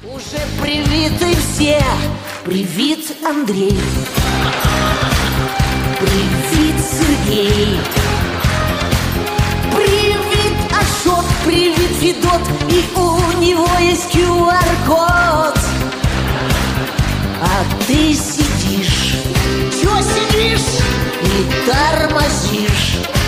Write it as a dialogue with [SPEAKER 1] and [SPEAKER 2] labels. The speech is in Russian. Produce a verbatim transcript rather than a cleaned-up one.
[SPEAKER 1] Уже привиты все. Привет, Андрей. Привет, Сергей. Привет, Ашот. Привет, Федот. И у него есть ку ар-код. А ты сидишь. Чё сидишь? И тормозишь.